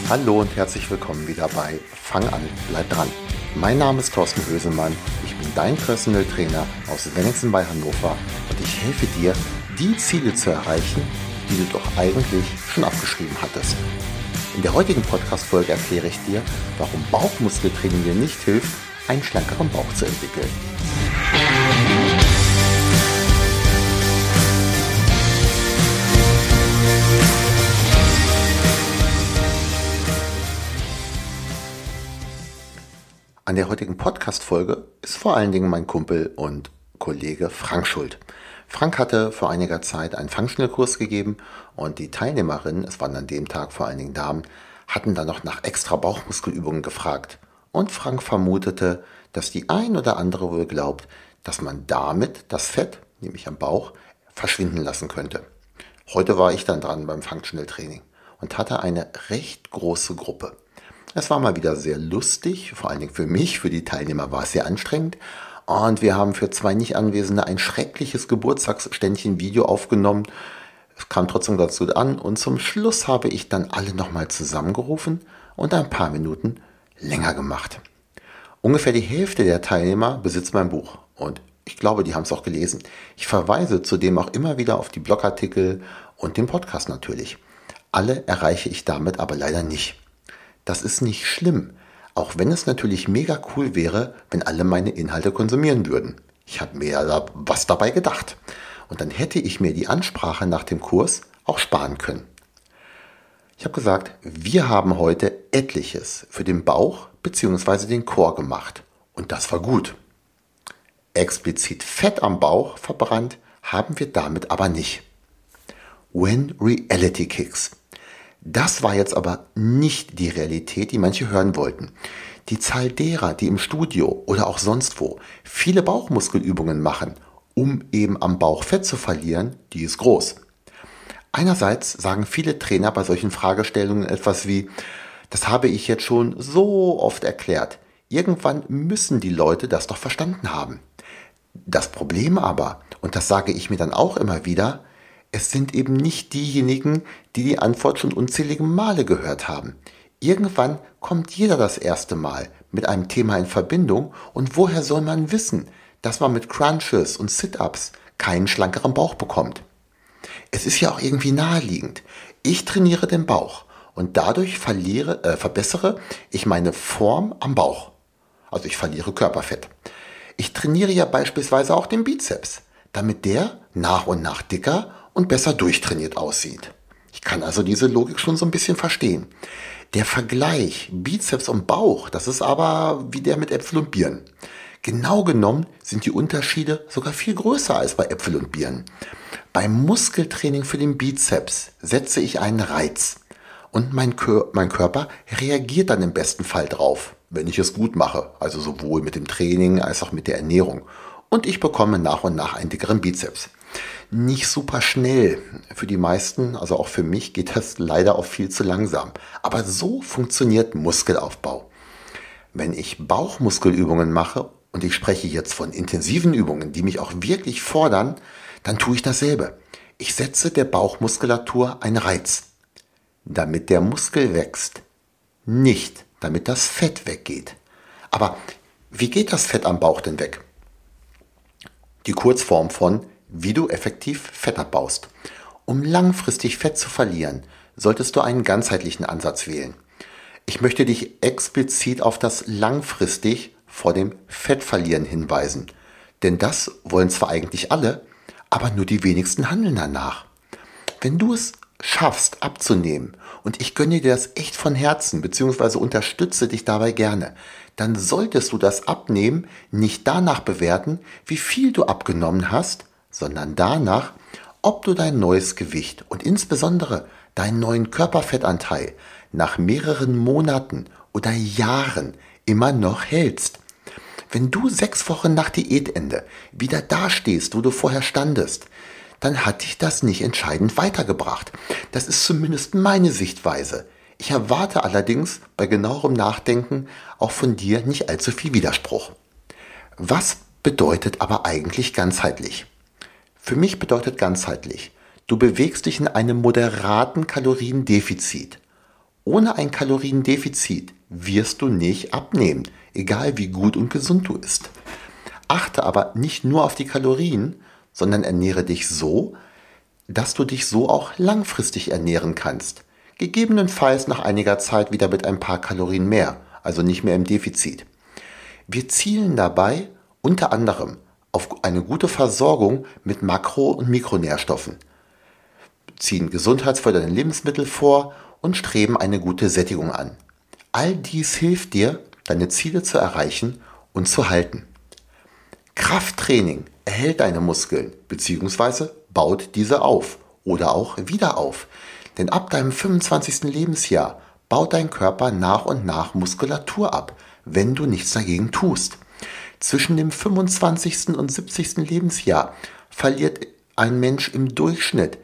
Hallo und herzlich willkommen wieder bei Fang an, bleib dran. Mein Name ist Thorsten Hösemann, ich bin dein Personal Trainer aus Wenningsen bei Hannover und ich helfe dir, die Ziele zu erreichen, die du doch eigentlich schon abgeschrieben hattest. In der heutigen Podcast-Folge erkläre ich dir, warum Bauchmuskeltraining dir nicht hilft, einen schlankeren Bauch zu entwickeln. An der heutigen Podcast-Folge ist vor allen Dingen mein Kumpel und Kollege Frank schuld. Frank hatte vor einiger Zeit einen Functional-Kurs gegeben und die Teilnehmerinnen, es waren an dem Tag vor allen Dingen Damen, hatten dann noch nach extra Bauchmuskelübungen gefragt. Und Frank vermutete, dass die ein oder andere wohl glaubt, dass man damit das Fett, nämlich am Bauch, verschwinden lassen könnte. Heute war ich dann dran beim Functional Training und hatte eine recht große Gruppe. Es war mal wieder sehr lustig, vor allen Dingen für mich, für die Teilnehmer war es sehr anstrengend. Und wir haben für 2 Nicht-Anwesende ein schreckliches Geburtstagsständchen-Video aufgenommen. Es kam trotzdem ganz gut an und zum Schluss habe ich dann alle nochmal zusammengerufen und ein paar Minuten länger gemacht. Ungefähr die Hälfte der Teilnehmer besitzt mein Buch und ich glaube, die haben es auch gelesen. Ich verweise zudem auch immer wieder auf die Blogartikel und den Podcast natürlich. Alle erreiche ich damit aber leider nicht. Das ist nicht schlimm, auch wenn es natürlich mega cool wäre, wenn alle meine Inhalte konsumieren würden. Ich habe mir ja was dabei gedacht. Und dann hätte ich mir die Ansprache nach dem Kurs auch sparen können. Ich habe gesagt, wir haben heute etliches für den Bauch bzw. den Core gemacht. Und das war gut. Explizit Fett am Bauch verbrannt haben wir damit aber nicht. When reality kicks. Das war jetzt aber nicht die Realität, die manche hören wollten. Die Zahl derer, die im Studio oder auch sonst wo viele Bauchmuskelübungen machen, um eben am Bauch Fett zu verlieren, die ist groß. Einerseits sagen viele Trainer bei solchen Fragestellungen etwas wie, das habe ich jetzt schon so oft erklärt. Irgendwann müssen die Leute das doch verstanden haben. Das Problem aber, und das sage ich mir dann auch immer wieder, es sind eben nicht diejenigen, die die Antwort schon unzählige Male gehört haben. Irgendwann kommt jeder das erste Mal mit einem Thema in Verbindung und woher soll man wissen, dass man mit Crunches und Sit-Ups keinen schlankeren Bauch bekommt? Es ist ja auch irgendwie naheliegend. Ich trainiere den Bauch und dadurch verbessere ich meine Form am Bauch. Also ich verliere Körperfett. Ich trainiere ja beispielsweise auch den Bizeps, damit der nach und nach dicker und besser durchtrainiert aussieht. Ich kann also diese Logik schon so ein bisschen verstehen. Der Vergleich Bizeps und Bauch, das ist aber wie der mit Äpfel und Birnen. Genau genommen sind die Unterschiede sogar viel größer als bei Äpfel und Birnen. Beim Muskeltraining für den Bizeps setze ich einen Reiz und mein Körper reagiert dann im besten Fall drauf, wenn ich es gut mache, also sowohl mit dem Training als auch mit der Ernährung. Und ich bekomme nach und nach einen dickeren Bizeps. Nicht super schnell. Für die meisten, also auch für mich, geht das leider auch viel zu langsam. Aber so funktioniert Muskelaufbau. Wenn ich Bauchmuskelübungen mache, und ich spreche jetzt von intensiven Übungen, die mich auch wirklich fordern, dann tue ich dasselbe. Ich setze der Bauchmuskulatur einen Reiz, damit der Muskel wächst. Nicht, damit das Fett weggeht. Aber wie geht das Fett am Bauch denn weg? Die Kurzform von wie du effektiv Fett abbaust. Um langfristig Fett zu verlieren, solltest du einen ganzheitlichen Ansatz wählen. Ich möchte dich explizit auf das langfristig vor dem Fettverlieren hinweisen. Denn das wollen zwar eigentlich alle, aber nur die wenigsten handeln danach. Wenn du es schaffst abzunehmen, und ich gönne dir das echt von Herzen, beziehungsweise unterstütze dich dabei gerne, dann solltest du das Abnehmen nicht danach bewerten, wie viel du abgenommen hast, sondern danach, ob du dein neues Gewicht und insbesondere deinen neuen Körperfettanteil nach mehreren Monaten oder Jahren immer noch hältst. Wenn du 6 Wochen nach Diätende wieder dastehst, wo du vorher standest, dann hat dich das nicht entscheidend weitergebracht. Das ist zumindest meine Sichtweise. Ich erwarte allerdings bei genauerem Nachdenken auch von dir nicht allzu viel Widerspruch. Was bedeutet aber eigentlich ganzheitlich? Für mich bedeutet ganzheitlich, du bewegst dich in einem moderaten Kaloriendefizit Ohne ein Kaloriendefizit wirst du nicht abnehmen, egal wie gut und gesund du isst. Achte aber nicht nur auf die Kalorien, sondern ernähre dich so, dass du dich so auch langfristig ernähren kannst. Gegebenenfalls nach einiger Zeit wieder mit ein paar Kalorien mehr, also nicht mehr im Defizit. Wir zielen dabei unter anderem auf eine gute Versorgung mit Makro- und Mikronährstoffen, ziehen gesundheitsfördernde Lebensmittel vor und streben eine gute Sättigung an. All dies hilft dir, deine Ziele zu erreichen und zu halten. Krafttraining erhält deine Muskeln bzw. baut diese auf oder auch wieder auf. Denn ab deinem 25. Lebensjahr baut dein Körper nach und nach Muskulatur ab, wenn du nichts dagegen tust. Zwischen dem 25. und 70. Lebensjahr verliert ein Mensch im Durchschnitt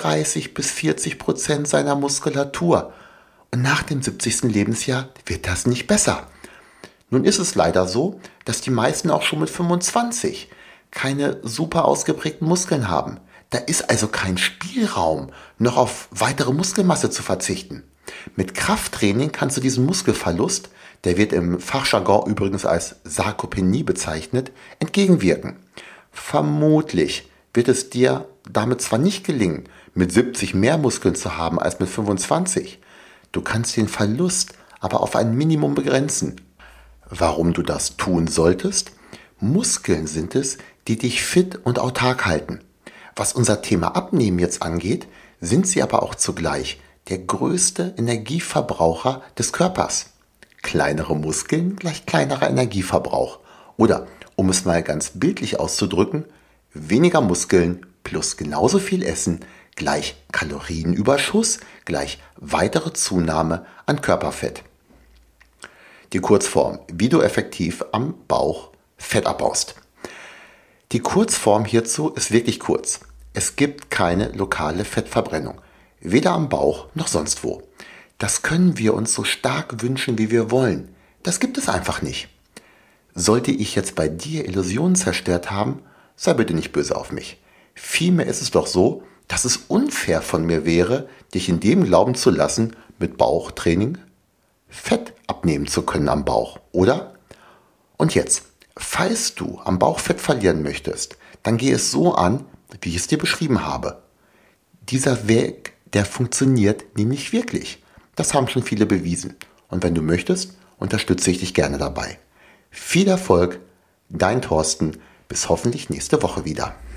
30-40% seiner Muskulatur. Und nach dem 70. Lebensjahr wird das nicht besser. Nun ist es leider so, dass die meisten auch schon mit 25 keine super ausgeprägten Muskeln haben. Da ist also kein Spielraum, noch auf weitere Muskelmasse zu verzichten. Mit Krafttraining kannst du diesen Muskelverlust, der wird im Fachjargon übrigens als Sarkopenie bezeichnet, entgegenwirken. Vermutlich wird es dir damit zwar nicht gelingen, mit 70 mehr Muskeln zu haben als mit 25. Du kannst den Verlust aber auf ein Minimum begrenzen. Warum du das tun solltest? Muskeln sind es, die dich fit und autark halten. Was unser Thema Abnehmen jetzt angeht, sind sie aber auch zugleich der größte Energieverbraucher des Körpers. Kleinere Muskeln gleich kleinerer Energieverbrauch. Oder, um es mal ganz bildlich auszudrücken, weniger Muskeln plus genauso viel Essen gleich Kalorienüberschuss gleich weitere Zunahme an Körperfett. Die Kurzform, wie du effektiv am Bauch Fett abbaust. Die Kurzform hierzu ist wirklich kurz. Es gibt keine lokale Fettverbrennung, weder am Bauch noch sonst wo. Das können wir uns so stark wünschen, wie wir wollen. Das gibt es einfach nicht. Sollte ich jetzt bei dir Illusionen zerstört haben, sei bitte nicht böse auf mich. Vielmehr ist es doch so, dass es unfair von mir wäre, dich in dem glauben zu lassen, mit Bauchtraining Fett abnehmen zu können am Bauch, oder? Und jetzt, falls du am Bauch Fett verlieren möchtest, dann geh es so an, wie ich es dir beschrieben habe. Dieser Weg, der funktioniert nämlich wirklich. Das haben schon viele bewiesen. Und wenn du möchtest, unterstütze ich dich gerne dabei. Viel Erfolg, dein Thorsten, bis hoffentlich nächste Woche wieder.